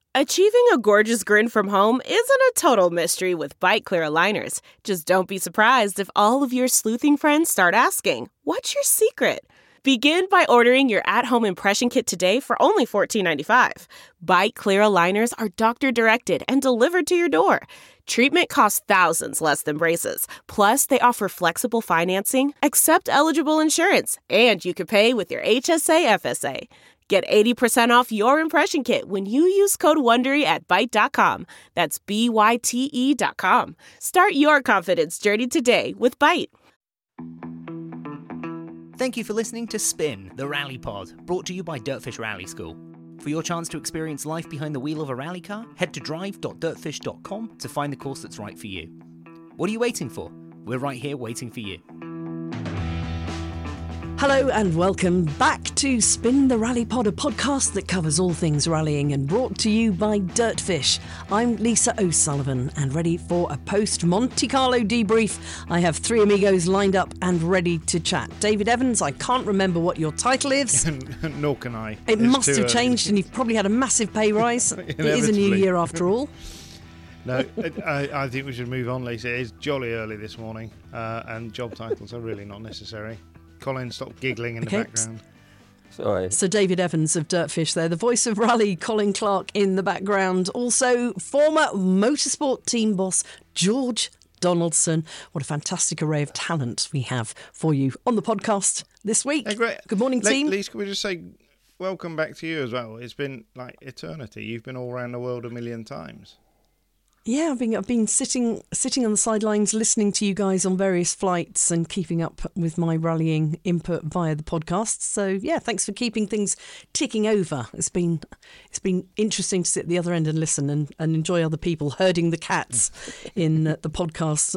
Achieving a gorgeous grin from home isn't a total mystery with Bite Clear aligners. Just don't be surprised if all of your sleuthing friends start asking, "What's your secret?" Begin by ordering your at-home impression kit today for only $14.95. Bite Clear aligners are doctor-directed and delivered to your door. Treatment costs thousands less than braces. Plus, they offer flexible financing, accept eligible insurance, and you can pay with your HSA FSA. Get 80% off your impression kit when you use code WONDERY at Byte.com. That's BYTE.com. Start your confidence journey today with Byte. Thank you for listening to Spin, the Rally Pod, brought to you by Dirtfish Rally School. For your chance to experience life behind the wheel of a rally car, head to drive.dirtfish.com to find the course that's right for you. What are you waiting for? We're right here waiting for you. Hello and welcome back to Spin the Rally Pod, a podcast that covers all things rallying and brought to you by Dirtfish. I'm Lisa O'Sullivan and ready for a post-Monte Carlo debrief. I have three amigos lined up and ready to chat. David Evans, I can't remember what your title is. Nor can I. It must have changed and you've probably had a massive pay rise. It is a new year after all. No, I think we should move on, Lisa. It is jolly early this morning and job titles are really not necessary. Colin, stop giggling in the background. Sorry. So David Evans of Dirtfish there, the voice of rally, Colin Clark in the background. Also, former motorsport team boss George Donaldson. What a fantastic array of talent we have for you on the podcast this week. Hey, great. Good morning, team. Lisa, can we just say welcome back to you as well? It's been like eternity. You've been all around the world a million times. Yeah, I've been sitting on the sidelines listening to you guys on various flights and keeping up with my rallying input via the podcast. So yeah, thanks for keeping things ticking over. It's been interesting to sit at the other end and listen and enjoy other people herding the cats in the podcast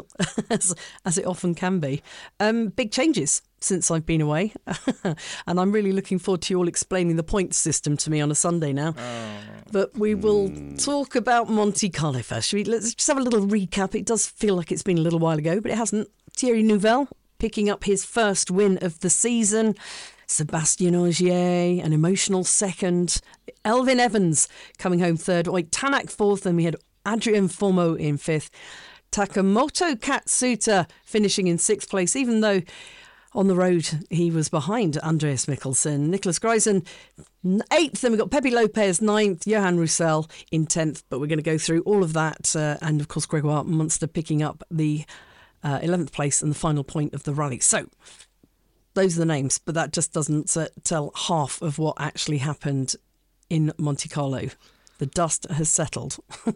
as it often can be. Big changes since I've been away and I'm really looking forward to you all explaining the points system to me on a Sunday now. But we will talk about Monte Carlo first. Let's just have a little recap. It does feel like it's been a little while ago, but it hasn't. Thierry Neuville picking up his first win of the season. Sébastien Ogier, an emotional second. Elfyn Evans coming home third. Tanak fourth, and we had Adrien Fourmeau in fifth. Takamoto Katsuta finishing in sixth place, even though on the road he was behind Andreas Mikkelsen. Nicholas Grisen eighth, and we've got Pepe Lopez ninth, Johan Roussel in 10th, but we're going to go through all of that, and of course Gregoire Munster picking up the 11th place and the final point of the rally. So those are the names, but that just doesn't tell half of what actually happened in Monte Carlo. The dust has settled.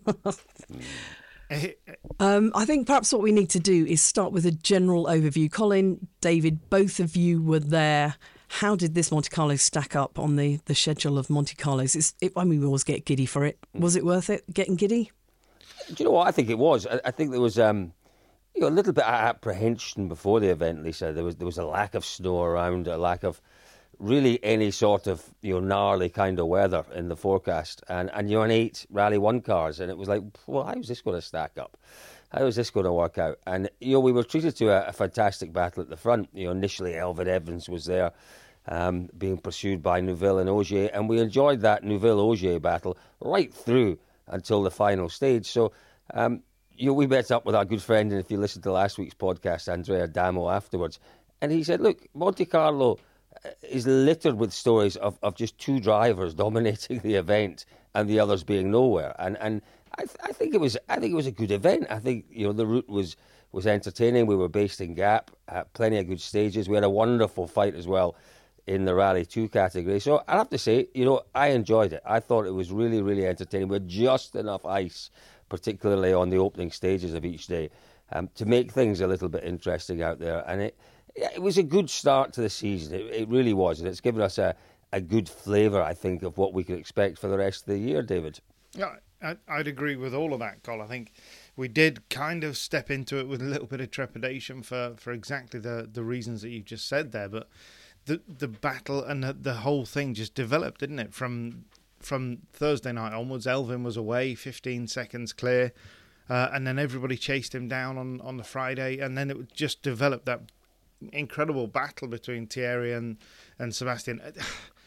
I think perhaps what we need to do is start with a general overview. Colin, David, both of you were there. How did this Monte Carlo stack up on the schedule of Monte Carlos? We always get giddy for it. Was it worth it, getting giddy? Do you know what? I think it was. I think there was a little bit of apprehension before the event, Lisa. There was a lack of snow around, a lack of really any sort of gnarly kind of weather in the forecast, and you're on 8 Rally 1 cars, and it was like, well, how's this going to stack up? How is this going to work out? And we were treated to a fantastic battle at the front. Initially Elfyn Evans was there, being pursued by Neuville and Ogier, and we enjoyed that Neuville-Ogier battle right through until the final stage. So we met up with our good friend, and if you listened to last week's podcast, Andrea Damo, afterwards, and he said, look, Monte Carlo is littered with stories of just 2 drivers dominating the event and the others being nowhere. And I think it was a good event. I think the route was entertaining. We were based in Gap, plenty of good stages. We had a wonderful fight as well in the Rally 2 category. So I have to say, I enjoyed it. I thought it was really, really entertaining with just enough ice, particularly on the opening stages of each day, to make things a little bit interesting out there. And it was a good start to the season. It really was. And it's given us a good flavour, I think, of what we can expect for the rest of the year, David. Yeah, I'd agree with all of that, Col. I think we did kind of step into it with a little bit of trepidation for exactly the reasons that you've just said there. But the battle and the whole thing just developed, didn't it? From Thursday night onwards, Elfyn was away, 15 seconds clear. And then everybody chased him down on the Friday. And then it just developed that incredible battle between Thierry and Sébastien.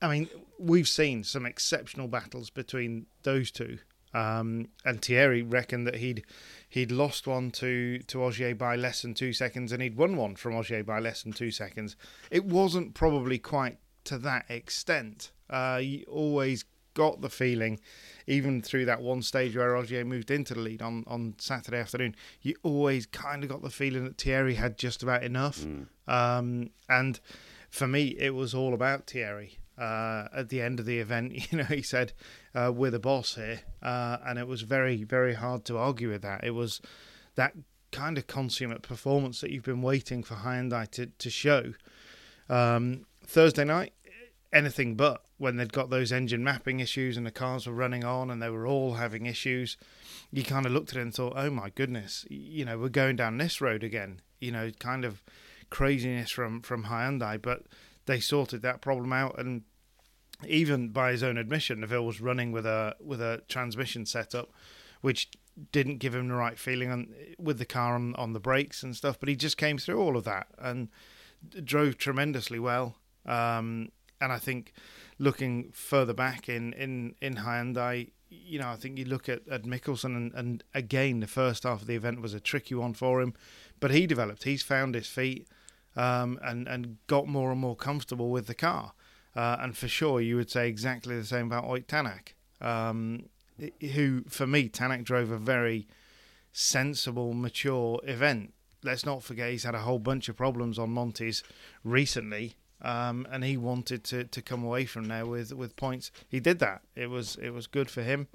I mean, we've seen some exceptional battles between those two. And Thierry reckoned that he'd lost one to Ogier by less than 2 seconds, and he'd won one from Ogier by less than 2 seconds. It wasn't probably quite to that extent. You always got the feeling, even through that one stage where Ogier moved into the lead on Saturday afternoon, you always kind of got the feeling that Thierry had just about enough. And for me, it was all about Thierry. At the end of the event, he said, we're the boss here. And it was very, very hard to argue with that. It was that kind of consummate performance that you've been waiting for Hyundai to show. Thursday night, anything but. When they'd got those engine mapping issues and the cars were running on and they were all having issues, you kind of looked at it and thought, oh my goodness, we're going down this road again. Kind of craziness from Hyundai, but they sorted that problem out, and even by his own admission, Neville was running with a transmission setup, which didn't give him the right feeling with the car on the brakes and stuff. But he just came through all of that and drove tremendously well. And I think looking further back in Hyundai, I think you look at Mickelson, and again, the first half of the event was a tricky one for him, but he developed. He's found his feet. And got more and more comfortable with the car. And for sure, you would say exactly the same about Ott Tanak, who, for me, Tanak drove a very sensible, mature event. Let's not forget he's had a whole bunch of problems on Montes recently, and he wanted to come away from there with points. He did that. It was good for him.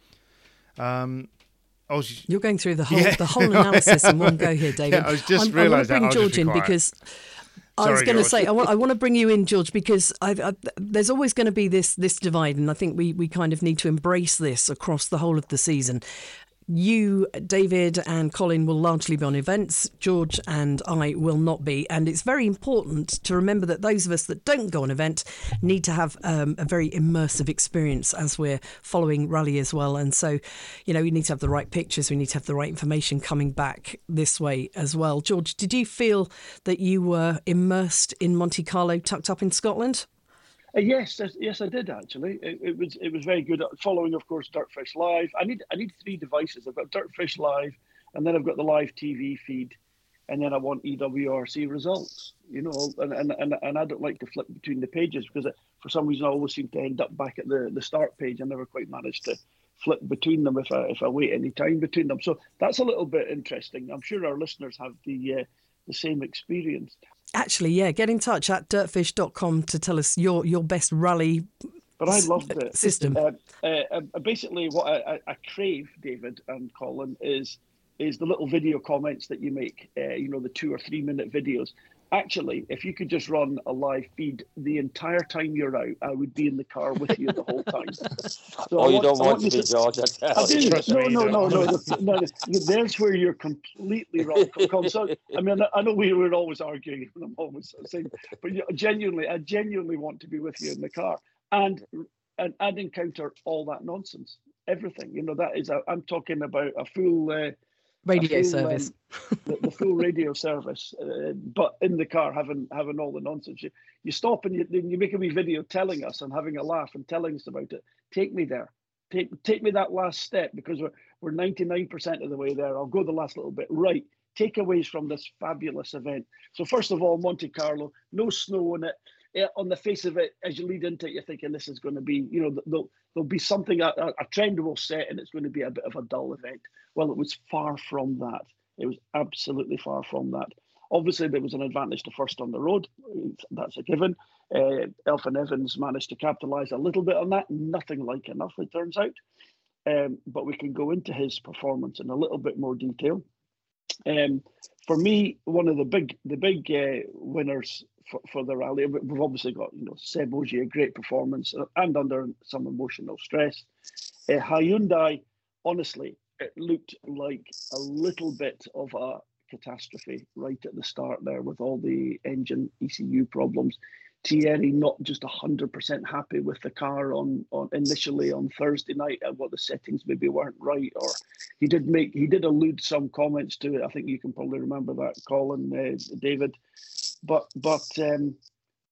You're going through the whole analysis in one go here, David. Yeah, I was just realising I want to bring George in because I was going to say I want to bring you in, George, because there's always going to be this divide, and I think we kind of need to embrace this across the whole of the season. You, David and Colin will largely be on events. George and I will not be. And it's very important to remember that those of us that don't go on event need to have a very immersive experience as we're following rally as well. And so, we need to have the right pictures. We need to have the right information coming back this way as well. George, did you feel that you were immersed in Monte Carlo tucked up in Scotland? Yes, I did actually. It was very good. Following, of course, Dirtfish Live. I need 3 devices. I've got Dirtfish Live, and then I've got the live TV feed, and then I want EWRC results. And I don't like to flip between the pages because for some reason I always seem to end up back at the start page. I never quite manage to flip between them if I wait any time between them. So that's a little bit interesting. I'm sure our listeners have the same experience. Actually, yeah, get in touch at dirtfish.com to tell us your best rally. But I loved it. System. Basically, what I crave, David and Colin, is the little video comments that you make. The 2 or 3 minute videos. Actually, if you could just run a live feed the entire time you're out, I would be in the car with you the whole time. So you don't want to be, George. No. There's where you're completely wrong. I know we were always arguing, and I'm always saying, but I genuinely want to be with you in the car, and I'd encounter all that nonsense, everything. That is. I'm talking about a full. Radio service, the full radio service, but in the car having all the nonsense. You stop and you make a wee video telling us and having a laugh and telling us about it. Take me there. Take me that last step because we're 99% of the way there. I'll go the last little bit. Right. Takeaways from this fabulous event. So first of all, Monte Carlo, no snow on it. On the face of it, as you lead into it, you're thinking this is going to be, there'll be something, a trend will set and it's going to be a bit of a dull event. Well, it was far from that. It was absolutely far from that. Obviously, there was an advantage to first on the road. That's a given. Elfyn Evans managed to capitalise a little bit on that. Nothing like enough, it turns out. But we can go into his performance in a little bit more detail. For me, one of the big winners for the rally, we've obviously got Seb Ogier, great performance and under some emotional stress. Hyundai, honestly, it looked like a little bit of a catastrophe right at the start there with all the engine ECU problems. Thierry not just 100% happy with the car on initially on Thursday night and what the settings maybe weren't right, or he did allude some comments to it. I think you can probably remember that, Colin, David. But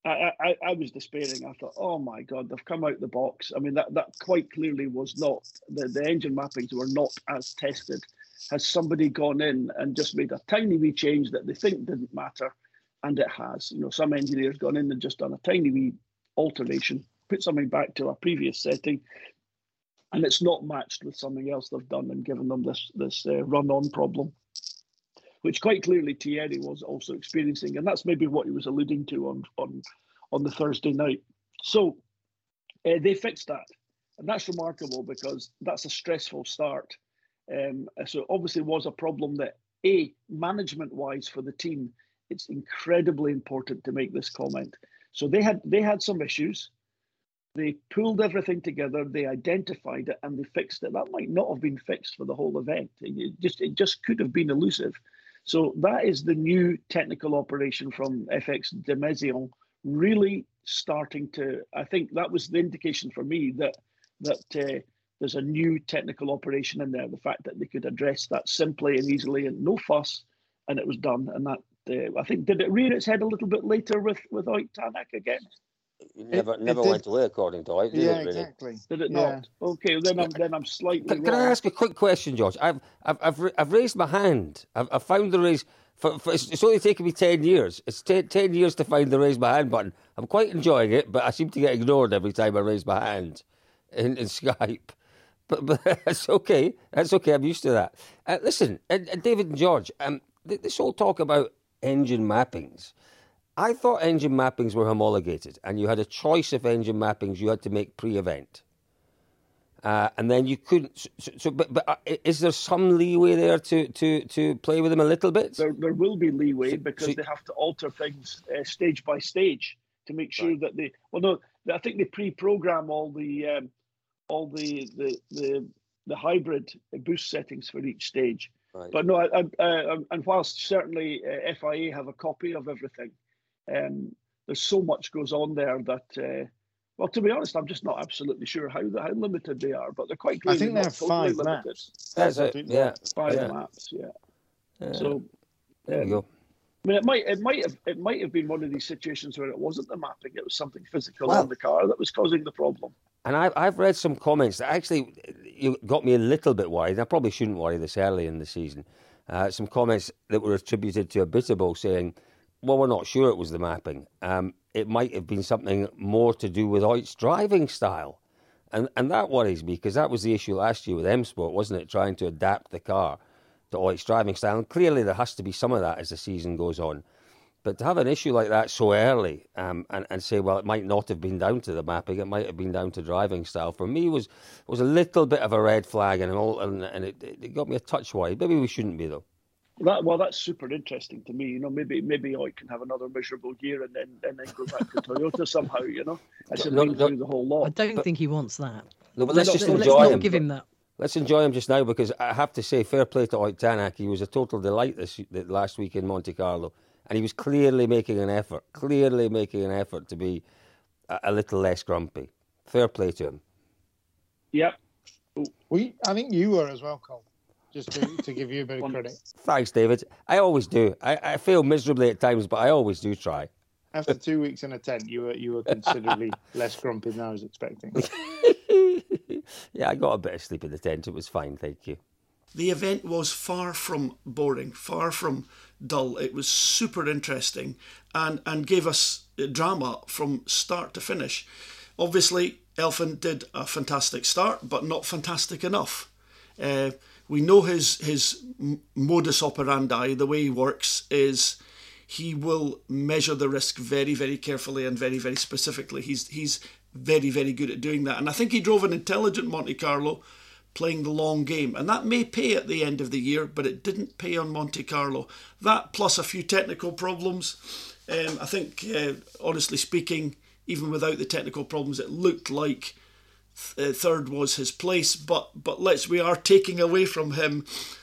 I was despairing. I thought, oh my God, they've come out the box. I mean, that quite clearly was not, the engine mappings were not as tested. Has somebody gone in and just made a tiny wee change that they think didn't matter? And it has. Some engineer's gone in and just done a tiny wee alteration, put something back to a previous setting, and it's not matched with something else they've done and given them this run-on problem, which quite clearly Thierry was also experiencing, and that's maybe what he was alluding to on the Thursday night. So they fixed that, and that's remarkable because that's a stressful start. So obviously was a problem that, management-wise for the team, it's incredibly important to make this comment. So they had some issues. They pulled everything together, they identified it, and they fixed it. That might not have been fixed for the whole event. It just could have been elusive. So that is the new technical operation from FX de Maison, really starting to, I think that was the indication for me that there's a new technical operation in there. The fact that they could address that simply and easily and no fuss, and it was done. And that, I think, did it rear its head a little bit later with Ott Tanak again? Never went away, according to Ott, did it, really? Exactly. Did it not? Okay, then I'm slightly wrong. Can I ask a quick question, George? I've raised my hand. I've found the raise. It's only taken me 10 years. It's 10 years to find the raise my hand button. I'm quite enjoying it, but I seem to get ignored every time I raise my hand in Skype. But that's okay. That's okay. I'm used to that. Listen, David and George, this whole talk about engine mappings, I thought engine mappings were homologated, and you had a choice of engine mappings you had to make pre-event, and then you couldn't. But is there some leeway there to play with them a little bit? There will be leeway because they have to alter things stage by stage to make sure that they. Well, no, I think they pre-program all the hybrid boost settings for each stage. Right. But no, and whilst certainly FIA have a copy of everything. There's so much goes on there that, well, to be honest, I'm just not absolutely sure how limited they are, but they're quite clearly I think they have totally 5 limited. maps. That's it. Yeah, 5 maps. Yeah. So there you go. I mean, it might have been one of these situations where it wasn't the mapping; it was something physical in the car that was causing the problem. And I've read some comments that actually got me a little bit worried. I probably shouldn't worry this early in the season. Some comments that were attributed to Abiteboul saying, well, we're not sure it was the mapping. It might have been something more to do with Ott's driving style. And that worries me, because that was the issue last year with M Sport, wasn't it? Trying to adapt the car to Ott's driving style. And clearly there has to be some of that as the season goes on. But to have an issue like that so early and say, well, it might not have been down to the mapping, it might have been down to driving style, for me was a little bit of a red flag, and it got me a touch worried. Maybe we shouldn't be, though. That's super interesting to me. Maybe Ott can have another miserable year and then go back to Toyota somehow. As through the whole lot. I don't think he wants that. No, but let's just enjoy him. Not give him that. Let's enjoy him just now, because I have to say, fair play to Ott Tanak. He was a total delight last week in Monte Carlo, and he was clearly making an effort to be a little less grumpy. Fair play to him. Yep. I think you were as well, Cole. Just to give you a bit of credit. Thanks, David. I always do. I fail miserably at times, but I always do try. After 2 weeks in a tent, you were considerably less grumpy than I was expecting. Yeah, I got a bit of sleep in the tent. It was fine, thank you. The event was far from boring, far from dull. It was super interesting and gave us drama from start to finish. Obviously, Elfyn did a fantastic start, but not fantastic enough. We know his modus operandi, the way he works, is he will measure the risk very, very carefully and very, very specifically. He's very, very good at doing that. And I think he drove an intelligent Monte Carlo, playing the long game. And that may pay at the end of the year, but it didn't pay on Monte Carlo. That plus a few technical problems. I think, honestly speaking, even without the technical problems, it looked like third was his place, but we are taking away from him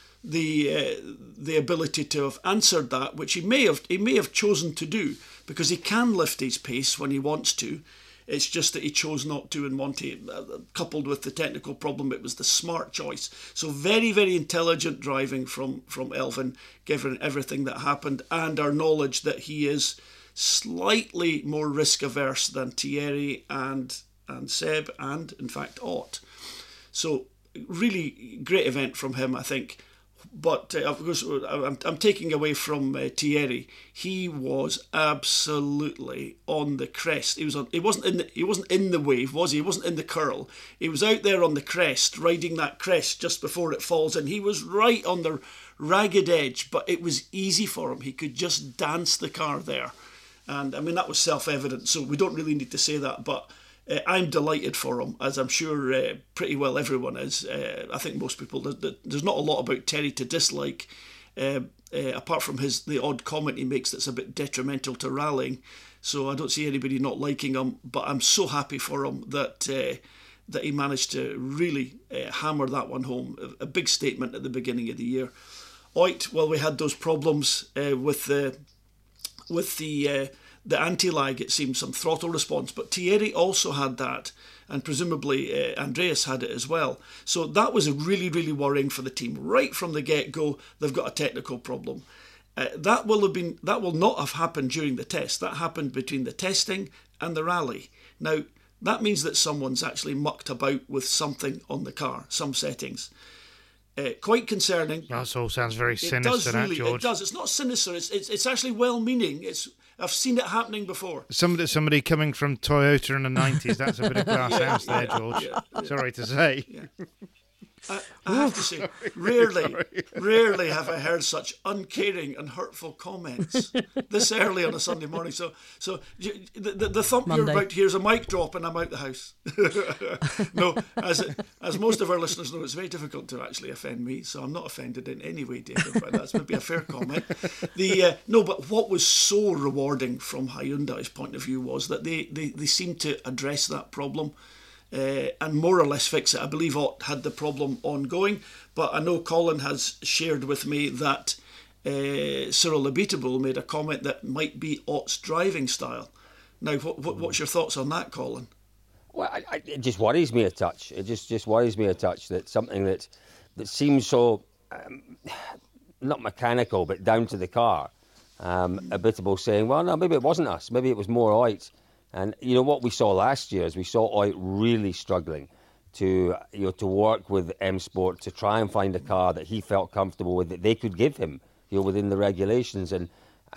the ability to have answered that, which he may have chosen to do, because he can lift his pace when he wants to. It's just that he chose not to in Monte, coupled with the technical problem. It was the smart choice. So very, very intelligent driving from Elfyn, given everything that happened and our knowledge that he is slightly more risk averse than Thierry and Seb and in fact Ott. So really great event from him, I think. But of course, I'm taking away from Thierry. He was absolutely on the crest. He wasn't in the wave, was he? He wasn't in the curl. He was out there on the crest, riding that crest just before it falls, and he was right on the ragged edge. But it was easy for him. He could just dance the car there, and I mean that was self-evident. So we don't really need to say that, but. I'm delighted for him, as I'm sure pretty well everyone is. I think most people, there's not a lot about Terry to dislike, apart from the odd comment he makes that's a bit detrimental to rallying. So I don't see anybody not liking him, but I'm so happy for him that he managed to really hammer that one home. A big statement at the beginning of the year. Oit, well, we had those problems with the anti-lag, it seems, some throttle response. But Thierry also had that, and presumably Andreas had it as well. So that was really, really worrying for the team. Right from the get-go, they've got a technical problem. That will not have happened during the test. That happened between the testing and the rally. Now, that means that someone's actually mucked about with something on the car, some settings. Quite concerning. That all sounds very sinister, George. It does. It's not sinister. It's actually well-meaning. I've seen it happening before. Somebody coming from Toyota in the 90s, that's a bit of glass house there, George. Yeah. Sorry to say. Yeah. I have to say, rarely have I heard such uncaring and hurtful comments this early on a Sunday morning. So the thump Monday. You're about to hear is a mic drop and I'm out the house. No, as most of our listeners know, it's very difficult to actually offend me, so I'm not offended in any way, David, but that's maybe a fair comment. But what was so rewarding from Hyundai's point of view was that they seemed to address that problem. And more or less fix it. I believe Ott had the problem ongoing, but I know Colin has shared with me that Cyril Abiteboul made a comment that might be Ott's driving style. Now, what's your thoughts on that, Colin? Well, it just worries me a touch. It just worries me a touch that something that seems so not mechanical, but down to the car. Abiteboul saying, well, no, maybe it wasn't us. Maybe it was more Ott. And you know what we saw last year is we saw Ott really struggling to work with M Sport to try and find a car that he felt comfortable with, that they could give him, within the regulations. And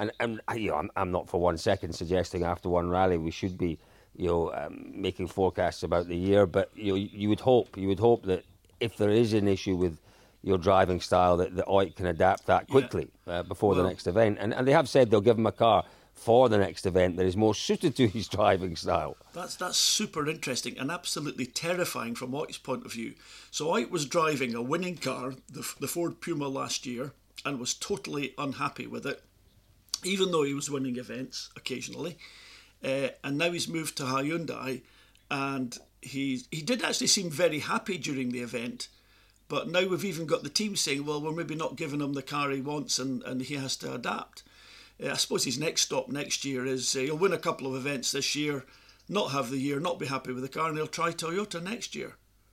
I'm not for 1 second suggesting after one rally we should be making forecasts about the year, but you would hope that if there is an issue with your driving style that Ott can adapt that quickly before the next event. And they have said they'll give him a car for the next event that is more suited to his driving style. That's super interesting and absolutely terrifying from Ott's point of view. So Ott was driving a winning car, the Ford Puma last year, and was totally unhappy with it, even though he was winning events occasionally. And now he's moved to Hyundai, and he did actually seem very happy during the event. But now we've even got the team saying, well, we're maybe not giving him the car he wants, and he has to adapt. I suppose his next stop next year is he'll win a couple of events this year, not have the year, not be happy with the car, and he'll try Toyota next year.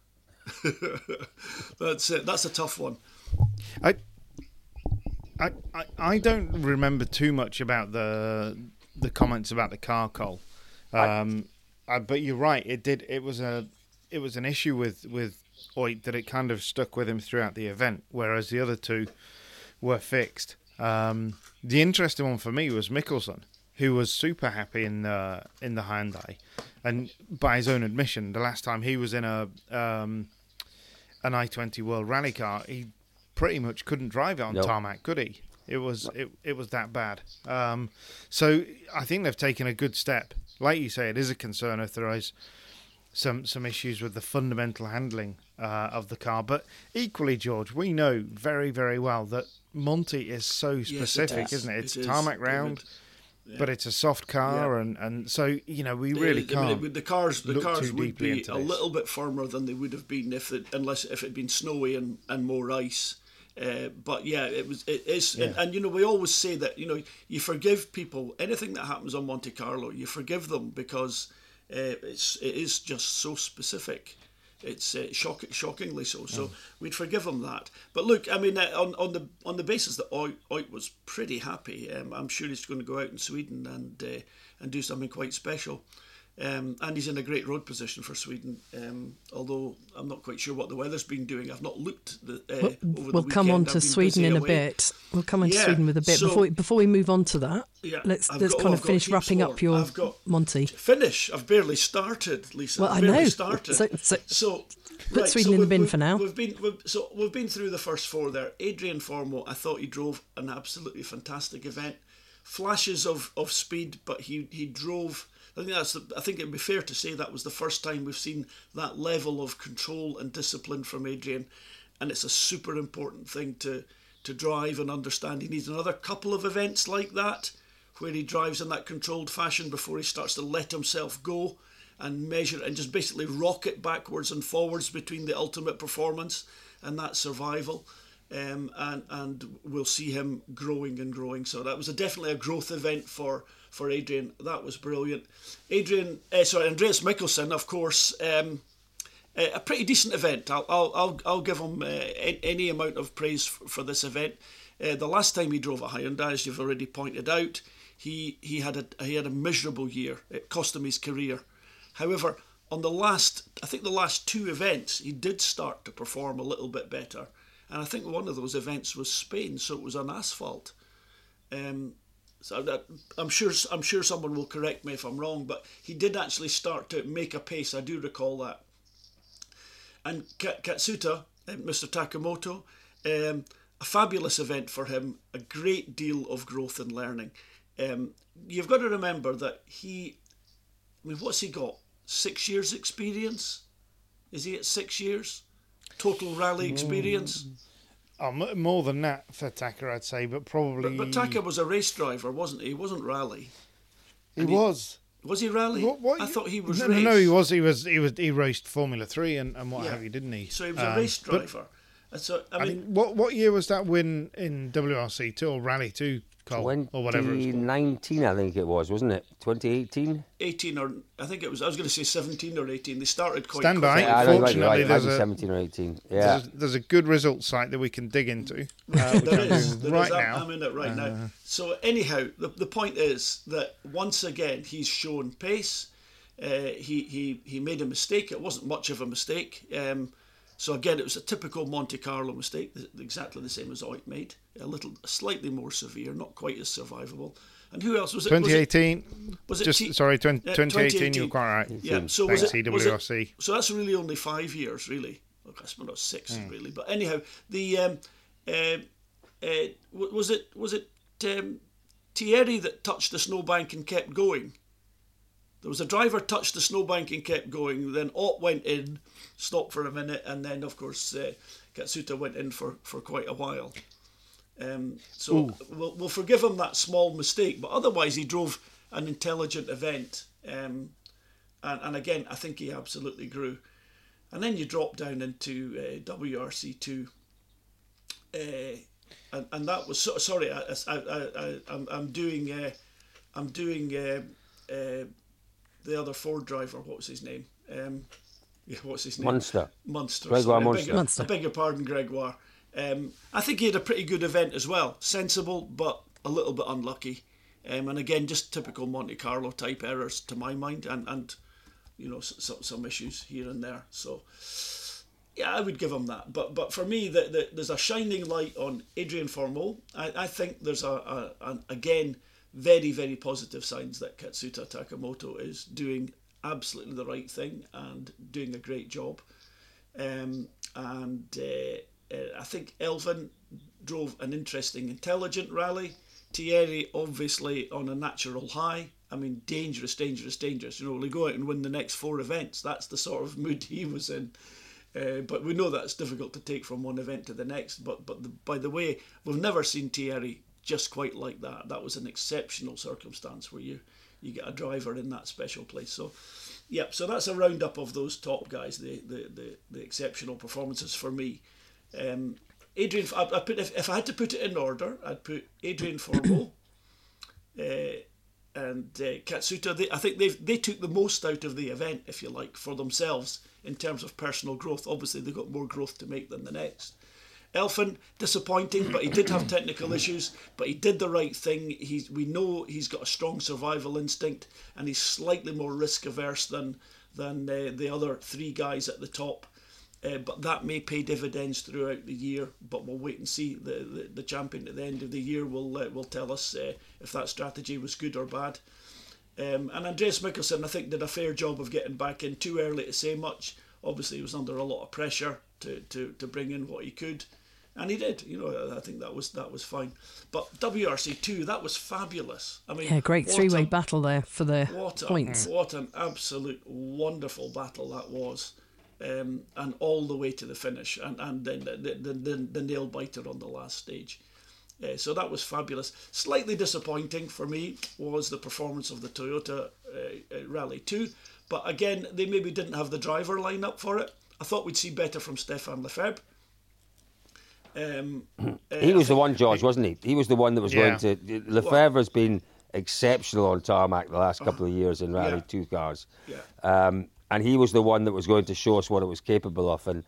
That's it. That's a tough one. I don't remember too much about the comments about the car, Cole. But you're right. It was an issue with Ott that it kind of stuck with him throughout the event, whereas the other two were fixed. The interesting one for me was Mickelson, who was super happy in the Hyundai, and by his own admission, the last time he was in an i20 World Rally car, he pretty much couldn't drive it on tarmac, could he? It was that bad. So I think they've taken a good step. Like you say, it is a concern if there is some issues with the fundamental handling of the car. But equally, George, we know very, very well that Monty is so specific, isn't it? It's tarmac round, but it's a soft car, and so we really can't. The cars would be a little bit firmer than they would have been if it had been snowy and more ice. But it is, yeah. And we always say that you forgive people anything that happens on Monte Carlo. You forgive them because it is just so specific. It's shockingly so. So we'd forgive him that. But look, I mean, on the basis that Oit was pretty happy, I'm sure he's going to go out in Sweden and do something quite special. And he's in a great road position for Sweden, although I'm not quite sure what the weather's been doing. I've not looked over the weekend. We'll come on to Sweden in a bit. We'll come on to Sweden with a bit. So, before we move on to that, let's finish wrapping up your Monty. Finish. I've barely started, Lisa. Well, I've barely started. So put right, Sweden in the bin for now. We've been through the first four there. Adrian Formeau, I thought he drove an absolutely fantastic event. Flashes of speed, but he drove. I think it'd be fair to say that was the first time we've seen that level of control and discipline from Adrian, and it's a super important thing to drive and understand. He needs another couple of events like that, where he drives in that controlled fashion before he starts to let himself go and measure and just basically rocket backwards and forwards between the ultimate performance and that survival. And we'll see him growing and growing. So that was definitely a growth event for Adrian. That was brilliant. Andreas Mikkelsen, of course, a pretty decent event. I'll give him any amount of praise for this event. The last time he drove a Hyundai, as you've already pointed out, he had a miserable year. It cost him his career. However, on the last two events, he did start to perform a little bit better. And I think one of those events was Spain, so it was on asphalt. So that I'm sure someone will correct me if I'm wrong, but he did actually start to make a pace. I do recall that. And Katsuta, Mr. Takamoto, a fabulous event for him. A great deal of growth and learning. You've got to remember that what's he got? 6 years experience? Is he at 6 years? Total rally experience? More than that for Taka, I'd say, but probably... But Taka was a race driver, wasn't he? He wasn't rally. He was. Was he rally? I thought he was race. No, he was. He raced Formula 3 and what have you, didn't he? So he was a race driver. So, I mean, what year was that win in WRC2 or Rally 2, Cole, or whatever it was called? 2019, I think it was, wasn't it? 2018? 18 or I think it was. I was going to say 17 or 18. They started quite. Stand by. Yeah, Unfortunately, there's 17 or 18. Yeah, there's a good results site that we can dig into. There is. Right now. I'm in it right now. So anyhow, the point is that once again he's shown pace. He made a mistake. It wasn't much of a mistake. So again, it was a typical Monte Carlo mistake, exactly the same as Oit made. Slightly more severe, not quite as survivable. And who else was it? 2018. 2018. You're quite right. Yeah. So was it EWRC? So that's really only 5 years, really. Well, I suppose not 6, really. But anyhow, the was it Thierry that touched the snowbank and kept going? There was a driver touched the snowbank and kept going. Then Ott went in, stopped for a minute, and then of course Katsuta went in for quite a while. So we'll forgive him that small mistake, but otherwise he drove an intelligent event. And again, I think he absolutely grew. And then you drop down into WRC2, and that was sorry. I'm doing the other Ford driver. What was his name? What's his name? Munster. Gregoire Munster. I beg your pardon, Gregoire. I think he had a pretty good event as well. Sensible, but a little bit unlucky. And again, just typical Monte Carlo type errors to my mind, and some issues here and there. So yeah, I would give him that. But for me, there's a shining light on Adrian Formeau. I think there's again very, very positive signs that Katsuta Takamoto is doing absolutely the right thing and doing a great job. I think Elfyn drove an interesting, intelligent rally. Thierry, obviously, on a natural high. I mean, dangerous. Will he go out and win the next 4 events? That's the sort of mood he was in. But we know that's difficult to take from one event to the next. But by the way, we've never seen Thierry just quite like that. That was an exceptional circumstance where you get a driver in that special place. So, yeah. So that's a roundup of those top guys, the exceptional performances for me. Adrian, if I had to put it in order, I'd put Adrian Formeau, Katsuta, I think they took the most out of the event, if you like, for themselves in terms of personal growth. Obviously, they've got more growth to make than the next. Elfyn, disappointing, but he did have technical issues, but he did the right thing. We know he's got a strong survival instinct, and he's slightly more risk averse than the other three guys at the top. But that may pay dividends throughout the year. But we'll wait and see. The champion at the end of the year will tell us if that strategy was good or bad. And Andreas Mikkelsen, I think, did a fair job of getting back in. Too early to say much. Obviously, he was under a lot of pressure to bring in what he could, and he did. I think that was fine. But WRC2, that was fabulous. I mean, great three-way battle there for the points. What an absolute wonderful battle that was. And all the way to the finish, and then the nail biter on the last stage. So that was fabulous. Slightly disappointing for me was the performance of the Toyota Rally 2, but again, they maybe didn't have the driver line up for it. I thought we'd see better from Stefan Lefebvre. He was the one, George, wasn't he? He was the one that was going to... Lefebvre has been exceptional on tarmac the last couple of years in Rally 2 cars. Yeah. And he was the one that was going to show us what it was capable of. And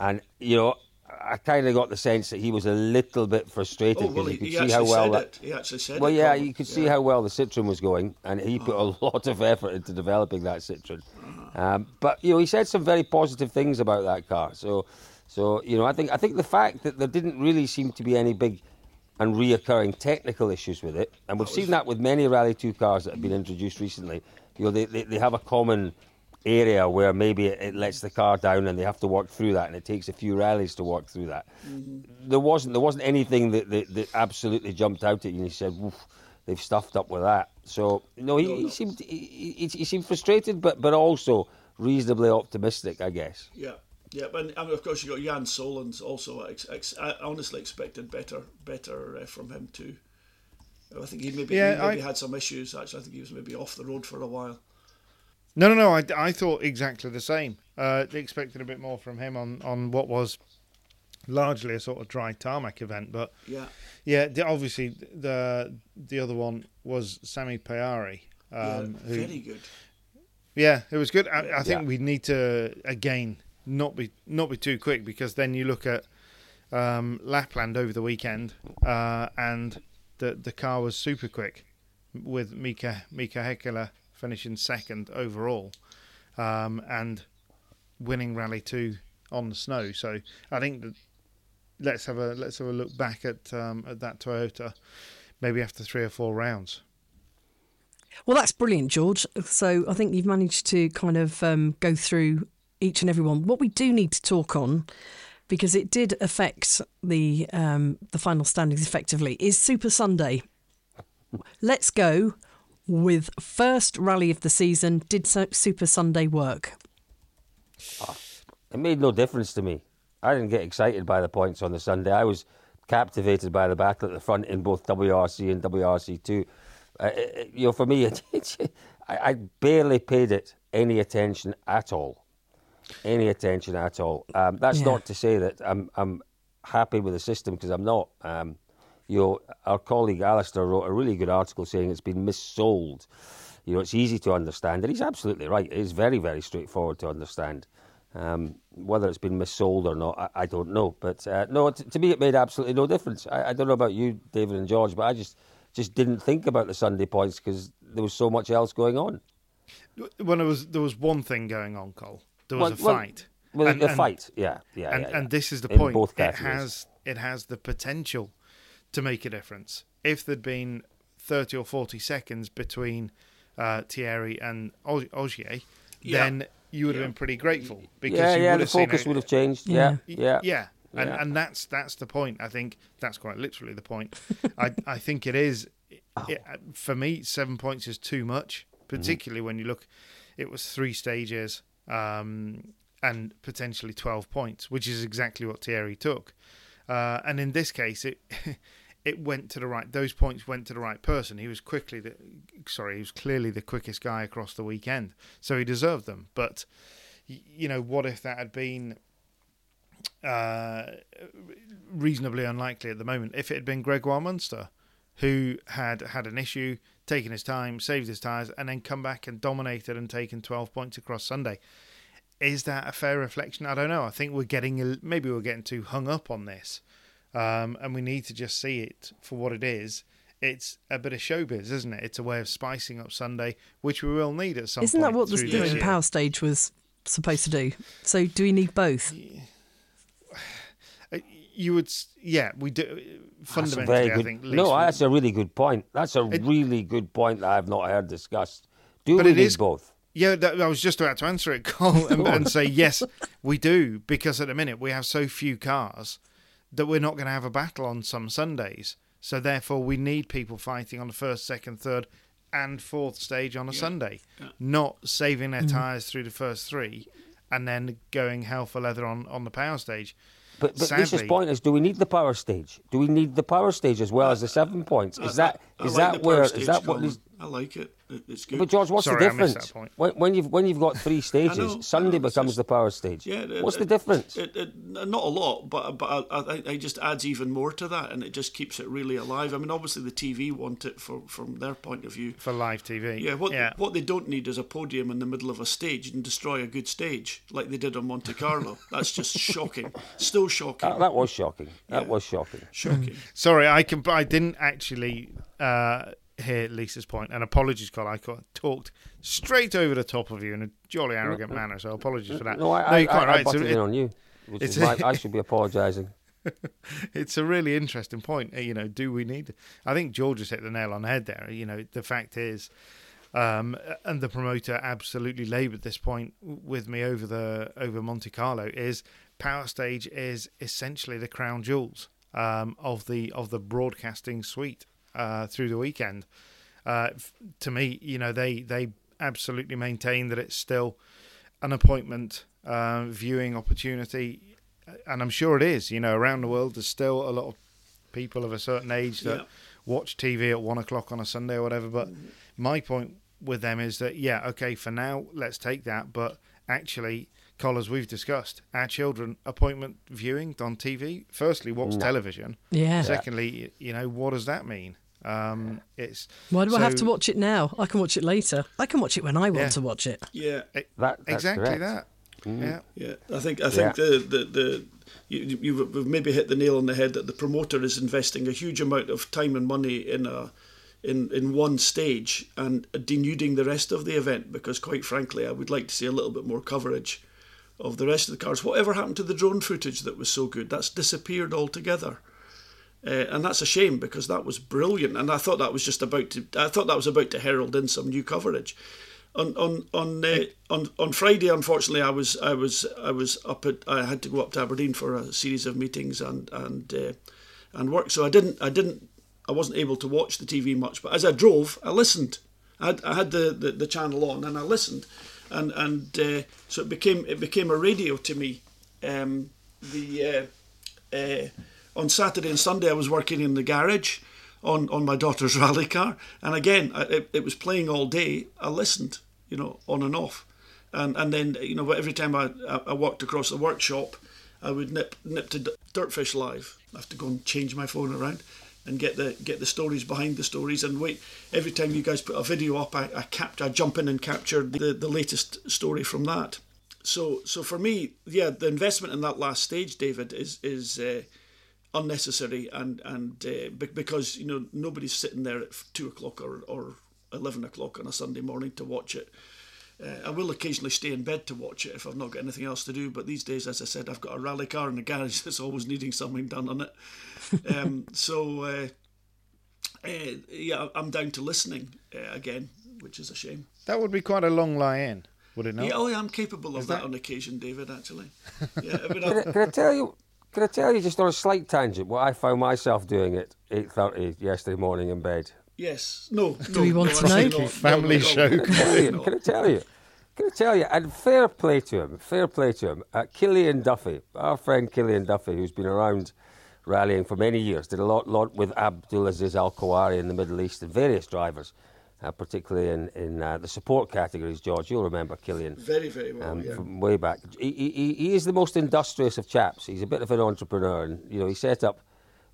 I kind of got the sense that he was a little bit frustrated because you could see how well he actually said it. Well, yeah, you could see how well the Citroen was going, and he put a lot of effort into developing that Citroen. But he said some very positive things about that car. So I think the fact that there didn't really seem to be any big and reoccurring technical issues with it, and we've seen that with many Rally 2 cars that have been introduced recently. They have a common area where maybe it lets the car down and they have to work through that, and it takes a few rallies to work through that. There wasn't anything that absolutely jumped out at you and you said, "Oof, they've stuffed up with that." So he seemed frustrated, but also reasonably optimistic, I guess. Yeah, and of course you got Jan Solons also. I honestly expected better from him too. I think he maybe had some issues. Actually, I think he was maybe off the road for a while. No. I thought exactly the same. Expected a bit more from him on what was largely a sort of dry tarmac event, but obviously the other one was Sami Pajari. Very good. Yeah, it was good. I think we need to again not be too quick, because then you look at Lapland over the weekend, and the car was super quick with Mika Häkkilä finishing second overall, and winning Rally 2 on the snow. So I think that let's have a look back at that Toyota, maybe after 3 or 4 rounds. Well, that's brilliant, George. So I think you've managed to kind of go through each and every one. What we do need to talk on, because it did affect the final standings effectively, is Super Sunday. Let's go with first rally of the season. Did Super Sunday work? It made no difference to me. I didn't get excited by the points on the Sunday. I was captivated by the battle at the front in both WRC and WRC2. For me, I barely paid it any attention at all. That's not to say that I'm happy with the system, because I'm not. Our colleague Alistair wrote a really good article saying it's been missold. It's easy to understand, and he's absolutely right. It is very, very straightforward to understand. Whether it's been missold or not, I don't know. But to me, it made absolutely no difference. I don't know about you, David and George, but I just didn't think about the Sunday points because there was so much else going on. Well, there was one thing going on, Cole. There was a fight. A fight, yeah. And this is the in point. Both categories. It has the potential to make a difference. If there'd been 30 or 40 seconds between Thierry and Ogier, then you would have been pretty grateful, because the focus would have changed. Yeah. And that's the point. I think that's quite literally the point. I think it is. For me, 7 points is too much, particularly when you look. It was 3 stages and potentially 12 points, which is exactly what Thierry took. And in this case, it went to the right. Those points went to the right person. He was clearly the quickest guy across the weekend, so he deserved them. But what if that had been reasonably unlikely at the moment? If it had been Gregoire Munster, who had an issue, taken his time, saved his tyres, and then come back and dominated and taken 12 points across Sunday. Is that a fair reflection? I don't know. I think we're getting too hung up on this, and we need to just see it for what it is. It's a bit of showbiz, isn't it? It's a way of spicing up Sunday, which we will need at some point. Isn't that what through the this year. Power Stage was supposed to do? So do we need both? You would, yeah, we do. Fundamentally, That's a very I good, think. that's a really good point. That's a really good point that I've not heard discussed. Do But we it need is- both? Yeah, I was just about to answer it, Cole, and say yes, we do, because at the minute we have so few cars that we're not going to have a battle on some Sundays. So therefore, we need people fighting on the first, second, third, and fourth stage on a Sunday, not saving their tyres through the first three and then going hell for leather on the Power Stage. But Lisa's Sadly, point is: do we need the Power Stage? Do we need the Power Stage as well as the 7 points? Is that I like the where power is stage, that what? Colin. Is, I like it. It's good. but George, what's Sorry, the I missed difference? that point. When you've got 3 stages, I know, Sunday it's becomes just- the Power Stage. Yeah, What's the difference? Not a lot, but it just adds even more to that, and it just keeps it really alive. I mean, obviously the TV want it from their point of view. for live TV. Yeah, what they don't need is a podium in the middle of a stage and destroy a good stage like they did on Monte Carlo. That's just shocking. Still shocking. That was shocking. That was shocking. Shocking. Sorry, I didn't actually hear Lisa's point, and apologies, Colin. I talked straight over the top of you in a jolly arrogant manner, so apologies for that. No, you're quite right. butted in on you. Which is I should be apologising. It's a really interesting point. Do we need? I think George has hit the nail on the head there. The fact is, and the promoter absolutely laboured this point with me over Monte Carlo. Is Power Stage is essentially the crown jewels of the broadcasting suite through the weekend. To me, they absolutely maintain that it's still an appointment viewing opportunity, and I'm sure it is. Around the world, there's still a lot of people of a certain age that watch TV at 1 o'clock on a Sunday or whatever. But my point with them is that, okay, for now, let's take that. But actually, Col, as we've discussed, our children appointment viewing on TV. Firstly, what's television? Yeah. Secondly, what does that mean? It's Why do I have to watch it now? I can watch it later. I can watch it when I want Yeah. to watch it. Yeah. That's exactly correct. that. Yeah. Yeah, I think you've maybe hit the nail on the head that the promoter is investing a huge amount of time and money in one stage and denuding the rest of the event, because quite frankly I would like to see a little bit more coverage of the rest of the cars. Whatever happened to the drone footage that was so good? That's disappeared altogether. And that's a shame, because that was brilliant, and I thought that was about to herald in some new coverage. On Friday, unfortunately, I was up I had to go up to Aberdeen for a series of meetings and work, so I wasn't able to watch the TV much. But as I drove, I listened. I had the channel on and I listened, and so it became a radio to me. On Saturday and Sunday, I was working in the garage on my daughter's rally car, and again, it was playing all day. I listened, on and off, and then every time I walked across the workshop, I would nip to Dirtfish Live. I have to go and change my phone around and get the stories behind the stories, and wait. Every time you guys put a video up, I jump in and capture the latest story from that. So for me, the investment in that last stage, David, is unnecessary, and because nobody's sitting there at 2 o'clock or 11 o'clock on a Sunday morning to watch it. I will occasionally stay in bed to watch it if I've not got anything else to do, but these days, as I said, I've got a rally car in the garage that's always needing something done on it. I'm down to listening again, which is a shame. That would be quite a long lie-in, would it not? Yeah, I'm capable of that on occasion, David, actually. Yeah, Can I tell you just on a slight tangent what I found myself doing at 8:30 yesterday morning in bed? Yes. No. Do we want to know? actually not. Family show. Can I tell you? And fair play to him. Killian Duffy, our friend Killian Duffy, who's been around rallying for many years, did a lot with Abdulaziz Al-Khawari in the Middle East and various drivers, particularly in the support categories. George, you'll remember Killian. Very, very well, from way back. He is the most industrious of chaps. He's a bit of an entrepreneur, and he set up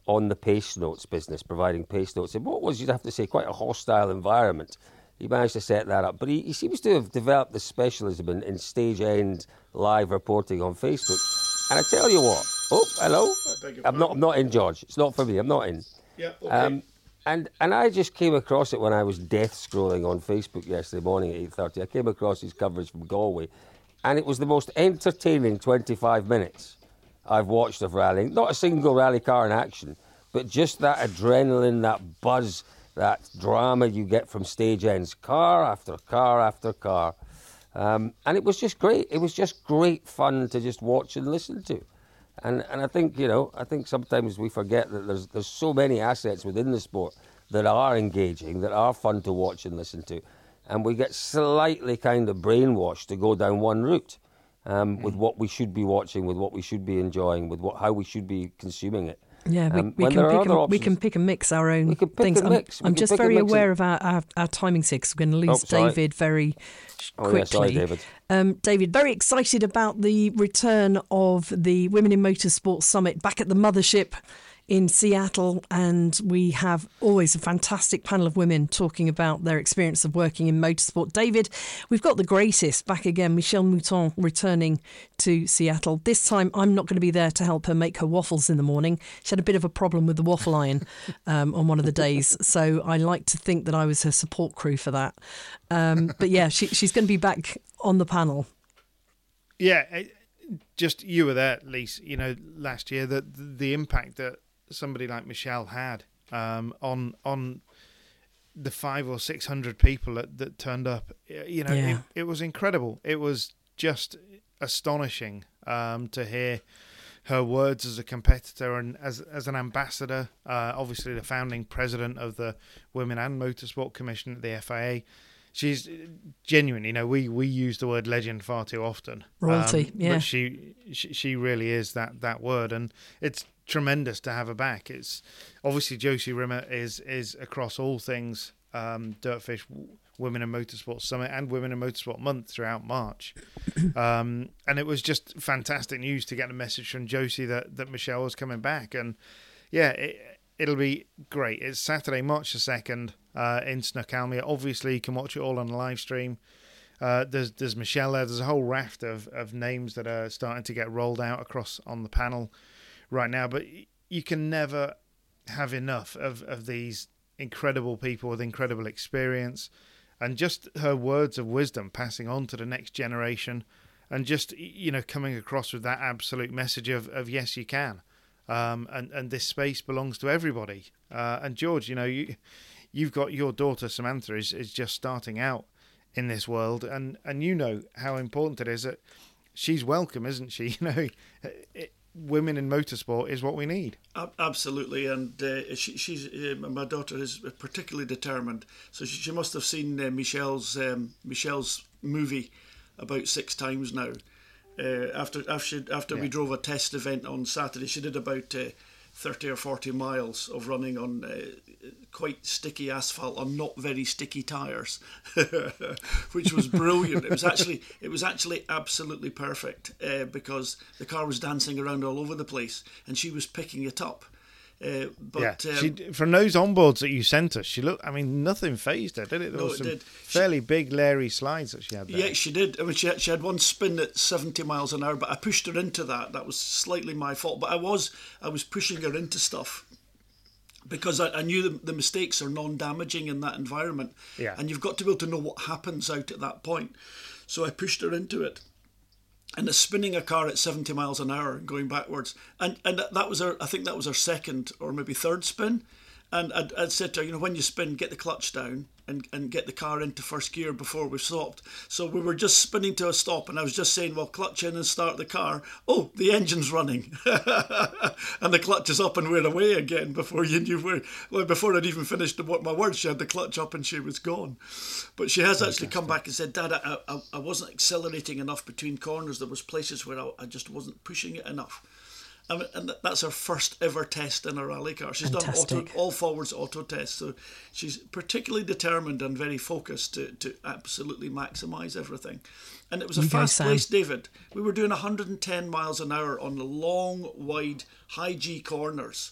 on the pace notes business, providing pace notes, in what was, you'd have to say, quite a hostile environment. He managed to set that up, but he seems to have developed the specialism in stage end live reporting on Facebook. And I tell you what, hello, I'm not in, George. It's not for me. I'm not in. Yeah. Okay. And I just came across it when I was death scrolling on Facebook yesterday morning at 8:30. I came across his coverage from Galway, and it was the most entertaining 25 minutes I've watched of rallying. Not a single rally car in action, but just that adrenaline, that buzz, that drama you get from stage ends, car after car after car. And it was just great. It was just great fun to just watch and listen to. And I think, I think sometimes we forget that there's so many assets within the sport that are engaging, that are fun to watch and listen to. And we get slightly kind of brainwashed to go down one route with what we should be watching, with what we should be enjoying, with how we should be consuming it. Yeah, we can pick and mix our own things. I'm just very aware of our timing here, because we're going to lose David very quickly. Yeah, sorry, David. David, very excited about the return of the Women in Motorsport Summit back at the mothership in Seattle, and we have always a fantastic panel of women talking about their experience of working in motorsport. David, we've got the greatest back again, Michèle Mouton, returning to Seattle. This time I'm not going to be there to help her make her waffles in the morning. She had a bit of a problem with the waffle iron on one of the days, so I like to think that I was her support crew for that. But yeah, she's going to be back on the panel. Yeah, just you were there, Lise, last year, the impact that somebody like Michèle had on the 500 or 600 people that turned up. It was incredible. It was just astonishing to hear her words as a competitor and as an ambassador, obviously the founding president of the Women and Motorsport Commission at the FIA. She's genuine. We use the word legend far too often. Royalty, yeah. But she really is that word, and it's tremendous to have her back. It's obviously Josie Rimmer is across all things Dirtfish, Women in Motorsport Summit, and Women in Motorsport Month throughout March. And it was just fantastic news to get a message from Josie that Michèle was coming back, and yeah, it'll be great. It's Saturday, March the 2nd. In Snoqualmie. Obviously, you can watch it all on the live stream. There's Michèle there. There's a whole raft of names that are starting to get rolled out across on the panel right now. But you can never have enough of these incredible people with incredible experience, and just her words of wisdom passing on to the next generation, and just coming across with that absolute message of yes, you can, and this space belongs to everybody. And George, you've got your daughter Samantha is just starting out in this world, and how important it is that she's welcome, isn't she? Women in motorsport is what we need. Absolutely, and she's my daughter is particularly determined. So she must have seen Michèle's movie about 6 times now. After we drove a test event on Saturday, she did about 30 or 40 miles of running on quite sticky asphalt on not very sticky tyres, which was brilliant. It was actually absolutely perfect because the car was dancing around all over the place and she was picking it up. From those onboards that you sent us, nothing phased her, did it? There was some fairly big, leery slides that she had there. Yeah, she did. She had one spin at 70 miles an hour, but I pushed her into that. That was slightly my fault, but I was pushing her into stuff because I knew the mistakes are non-damaging in that environment. Yeah. And you've got to be able to know what happens out at that point. So I pushed her into it. And spinning a car at 70 miles an hour and going backwards. And that was I think that was her second or maybe third spin. And I'd said to her, when you spin, get the clutch down and get the car into first gear before we stopped. So we were just spinning to a stop, and I was just saying, well, clutch in and start the car. Oh, the engine's running. And the clutch is up and we're away again before you knew where. Well, before I'd even finished my words, she had the clutch up and she was gone. But she has actually come back and said, Dad, I wasn't accelerating enough between corners. There was places where I just wasn't pushing it enough. And that's her first ever test in a rally car. She's done all forwards auto tests, so she's particularly determined and very focused to absolutely maximise everything. And it was a fast place, David. We were doing 110 miles an hour on the long, wide, high G corners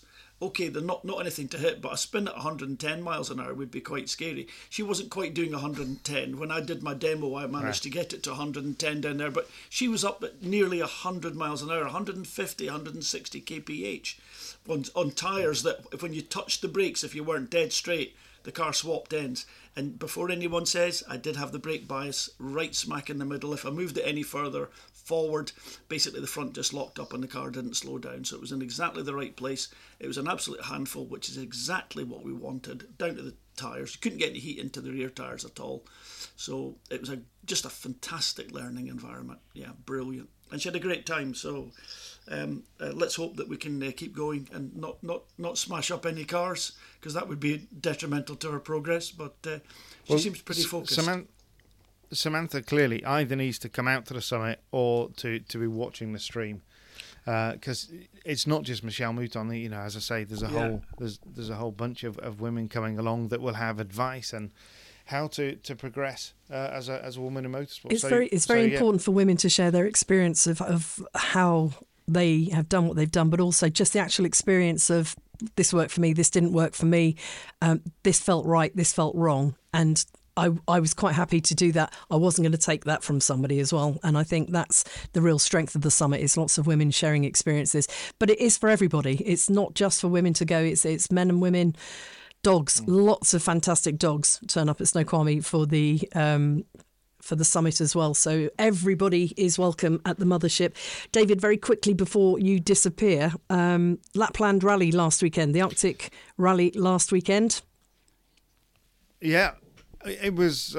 okay, they're not anything to hit, but a spin at 110 miles an hour would be quite scary. She wasn't quite doing 110. When I did my demo, I managed to get it to 110 down there, but she was up at nearly 100 miles an hour, 150, 160 kph on tyres that when you touched the brakes, if you weren't dead straight, the car swapped ends. And before anyone says, I did have the brake bias right smack in the middle. If I moved it any further forward, basically the front just locked up and the car didn't slow down. So it was in exactly the right place. It was an absolute handful, which is exactly what we wanted, down to the tyres. You couldn't get any heat into the rear tyres at all. So it was just a fantastic learning environment. Yeah, brilliant. And she had a great time. So let's hope that we can keep going and not smash up any cars, because that would be detrimental to her progress. But she seems pretty focused. Samantha clearly either needs to come out to the summit or to be watching the stream, because it's not just Michelle Mouton. You know, as I say, there's a whole bunch of women coming along that will have advice and how to progress as a woman in motorsport. It's very important for women to share their experience of how they have done what they've done, but also just the actual experience of this worked for me, this didn't work for me, this felt right, this felt wrong, and I was quite happy to do that. I wasn't going to take that from somebody as well. And I think that's the real strength of the summit, is lots of women sharing experiences. But it is for everybody. It's not just for women to go. It's men and women, dogs. Lots of fantastic dogs turn up at Snoqualmie for the summit as well. So everybody is welcome at the mothership. David, very quickly before you disappear, Lapland Rally last weekend, the Arctic Rally last weekend. Yeah. It was.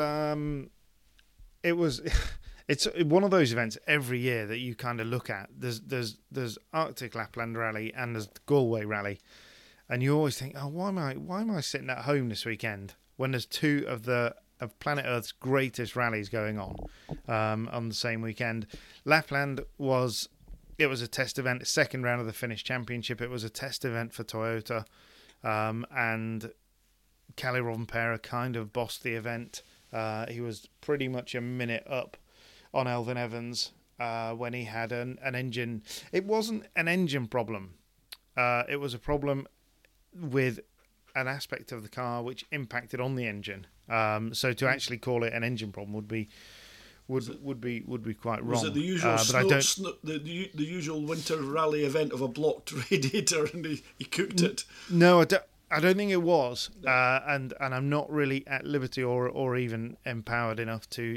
It's one of those events every year that you kind of look at. There's Arctic Lapland Rally and there's Galway Rally, and you always think, oh, why am I sitting at home this weekend when there's two of planet Earth's greatest rallies going on the same weekend? Lapland was a test event, second round of the Finnish Championship. It was a test event for Toyota, and Kalle Rovanperä kind of bossed the event. He was pretty much a minute up on Elfyn Evans when he had an engine. It wasn't an engine problem. It was a problem with an aspect of the car which impacted on the engine. So to actually call it an engine problem would be quite wrong. Was it the usual the usual winter rally event of a blocked radiator and he cooked it? No, I don't think it was, and I'm not really at liberty or even empowered enough to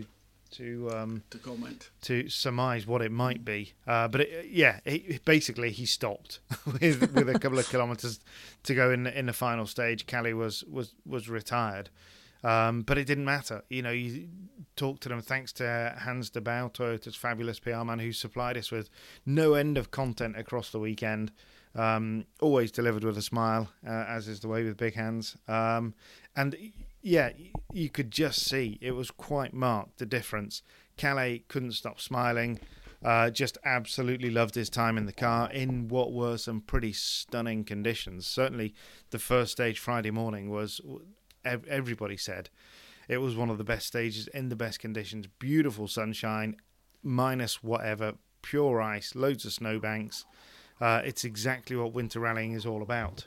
comment, to surmise what it might be. But basically he stopped with a couple of kilometres to go in the final stage. Kalle was retired, but it didn't matter. You know, you talk to them. Thanks to Hans de Bouw, Toyota's fabulous PR man, who supplied us with no end of content across the weekend. Always delivered with a smile, as is the way with Big Hands. And yeah, you could just see it was quite marked, the difference. Kalle couldn't stop smiling, just absolutely loved his time in the car in what were some pretty stunning conditions. Certainly the first stage Friday morning was, everybody said, it was one of the best stages in the best conditions. Beautiful sunshine, minus whatever, pure ice, loads of snowbanks. It's exactly what winter rallying is all about.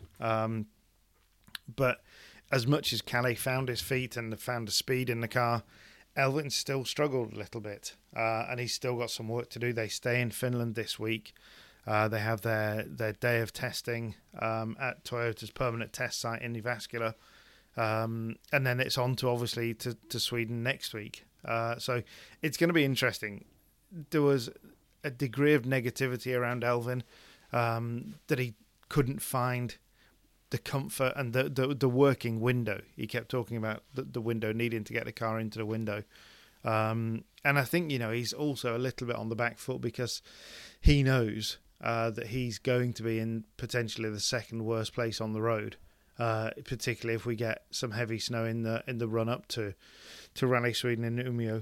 But as much as Kalle found his feet and found the speed in the car, Elfyn still struggled a little bit, and he's still got some work to do. They stay in Finland this week. They have their day of testing at Toyota's permanent test site in Jyväskylä, and then it's on to obviously to Sweden next week. So it's going to be interesting. There was a degree of negativity around Elfyn. That he couldn't find the comfort and the working window. He kept talking about the window, needing to get the car into the window. And I think, you know, he's also a little bit on the back foot because he knows that he's going to be in potentially the second worst place on the road, particularly if we get some heavy snow in the run up to Rally Sweden in Umeå.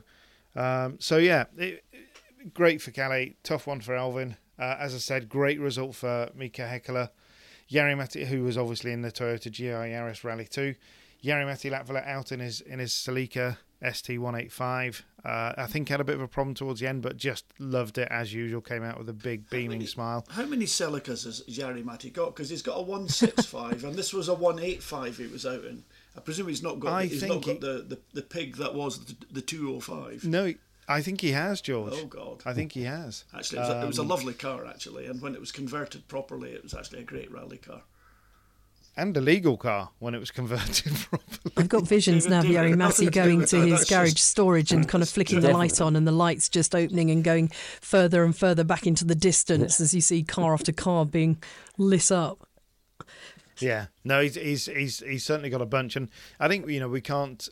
Great for Kalle, tough one for Elfyn. As I said, great result for Mika Häkkilä. Jari-Matti, who was obviously in the Toyota GR Yaris Rally 2. Jari-Matti Latvala out in his Celica ST185. I think had a bit of a problem towards the end, but just loved it as usual. Came out with a big beaming smile. How many Celicas has Jari-Matti got? Because he's got a 165, and this was a 185 he was out in. I presume he's not got. The pig that was the 205. No, I think he has, George. Oh God, I think he has. Actually, it was a lovely car, actually, and when it was converted properly, it was actually a great rally car. And a legal car when it was converted properly. I've got visions now of Jari-Matti going to his garage storage and kind of flicking the light on, and the lights just opening and going further and further back into the distance as you see car after car being lit up. Yeah, no, he's certainly got a bunch, and I think we can't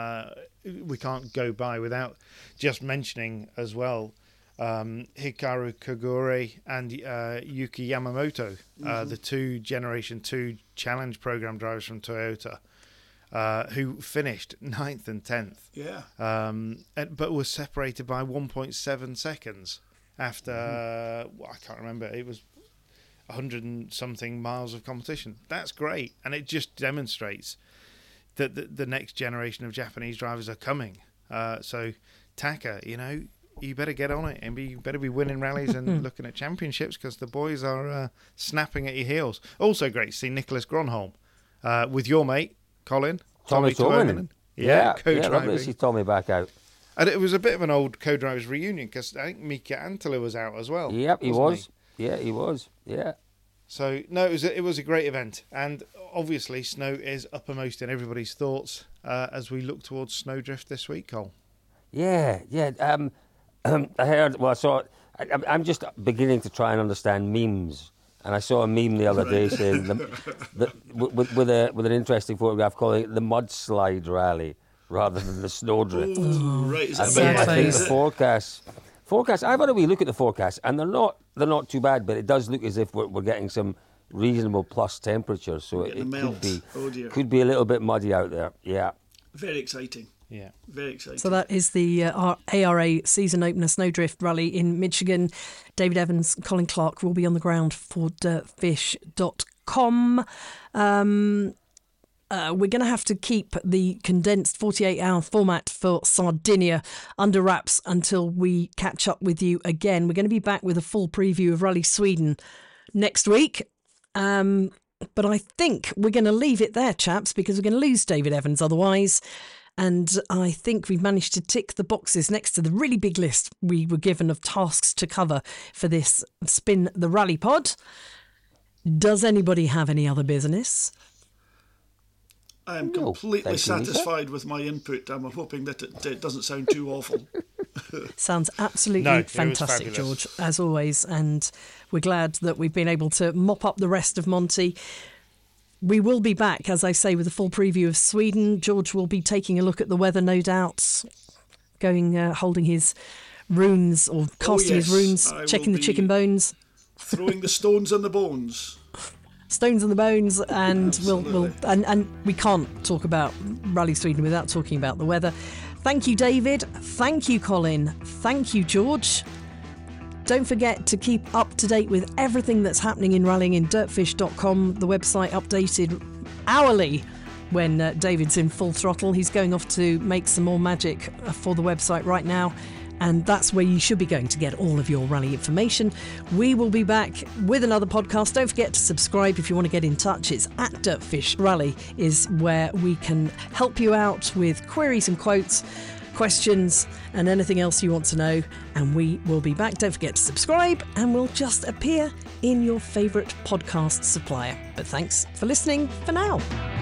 go by without just mentioning as well Hikaru Kogure and Yuki Yamamoto, the two Generation 2 Challenge Program drivers from Toyota, who finished 9th and 10th. Yeah. But was separated by 1.7 seconds after, I can't remember, it was 100 and something miles of competition. That's great. And it just demonstrates that the next generation of Japanese drivers are coming. So Taka, you better get on it and you better be winning rallies and looking at championships, because the boys are snapping at your heels. Also great to see Nicholas Gronholm with your mate, Colin. Tommy Tuominen. Yeah, co-driving. Lovely to see Tommy back out. And it was a bit of an old co-drivers reunion, because I think Mika Anttila was out as well. Yep, he was. Yeah, he was. Yeah. So, no, it was a great event. And obviously, snow is uppermost in everybody's thoughts as we look towards Snowdrift this week, Cole. Yeah. I heard. Well, I saw. I'm just beginning to try and understand memes, and I saw a meme the other day saying with an interesting photograph calling it the mudslide rally rather than the snowdrift. Oh, right. Is that I think the forecast. I've had a wee look at the forecast, and they're not too bad, but it does look as if we're getting some reasonable plus temperatures, so it could be a little bit muddy out there. Yeah. Very exciting. Yeah. Very exciting. So that is the ARA season opener Snowdrift Rally in Michigan. David Evans, Colin Clark will be on the ground for dirtfish.com. We're going to have to keep the condensed 48-hour format for Sardinia under wraps until we catch up with you again. We're going to be back with a full preview of Rally Sweden next week. But I think we're going to leave it there, chaps, because we're going to lose David Evans otherwise. And I think we've managed to tick the boxes next to the really big list we were given of tasks to cover for this Spin the Rally Pod. Does anybody have any other business? I am completely satisfied with my input. I'm hoping that it doesn't sound too awful. Sounds absolutely fantastic, George, as always. And we're glad that we've been able to mop up the rest of Monty. We will be back, as I say, with a full preview of Sweden. George will be taking a look at the weather, no doubt, holding his runes or casting his runes, checking the chicken bones. Throwing the stones and the bones. Stones and the bones, and we'll we can't talk about Rally Sweden without talking about the weather. Thank you, David. Thank you, Colin. Thank you, George. Don't forget to keep up to date with everything that's happening in rallying in dirtfish.com, the website updated hourly when David's in full throttle. He's going off to make some more magic for the website right now, and that's where you should be going to get all of your rally information. We will be back with another podcast. Don't forget to subscribe if you want to get in touch. It's at Dirtfish Rally is where we can help you out with queries and quotes, questions and anything else you want to know, and we will be back. Don't forget to subscribe, and we'll just appear in your favourite podcast supplier. But thanks for listening for now.